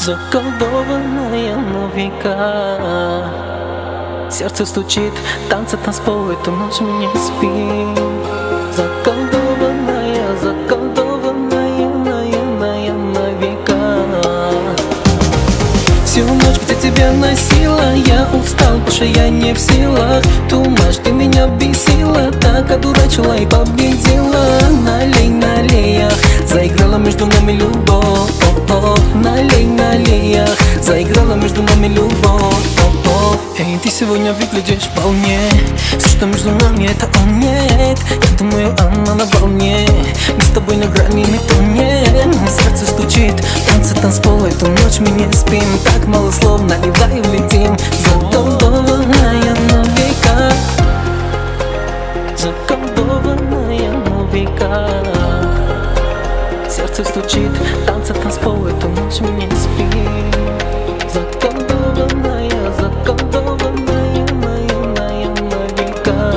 Заколдованная на века. Сердце стучит, танцы танцпол, эту ночь мы не спим. Заколдованная, заколдованная на века. Всю ночь где тебя носила, я устал, больше я не в силах. Думаешь, ты меня бесила, так одурачила и победила. Налей, налеях, заиграла между нами любовь. Налей, налеях, заиграла между нами любовь. Эй, ты сегодня выглядишь вполне. Все, что между нами, это он нет. Я думаю, она на волне. Мы с тобой на грани, мы тонем. Сердце стучит, танцы танцпол, эту ночь мы не спим. Так мало слов, наливай, улетим. Заколдованная на века. Заколдованная на века. Сердце стучит, танцы танцпол, эту ночь мы не спим. Заколдованная, заколдованная на века.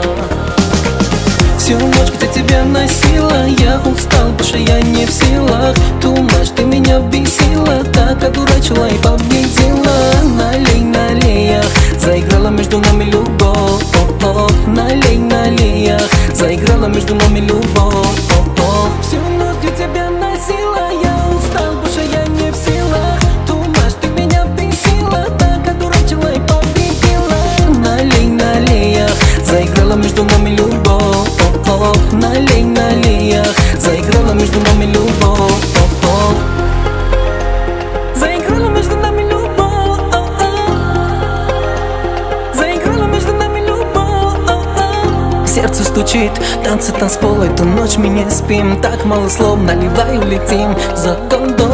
Всю ночь где тебя носила, я устал, больше я не в силах. Думаешь, ты меня бесила, так одурачила и победила. Налей, налеях, заиграла между нами любовь. Налей, налеях, заиграла между нами любовь. Всю ночь где тебя носила, я устал, больше я не в силах. Думаешь, ты меня бесила, так одурачила и победила. Налей, налеях, заиграла между нами любовь. Налей, налеях, заиграла между нами любовь. Заиграла между нами любовь. Заиграла между нами любовь. Сердце стучит, танцы танцпол, эту ночь мы не спим. Так мало слов, наливай, улетим. Заколдованная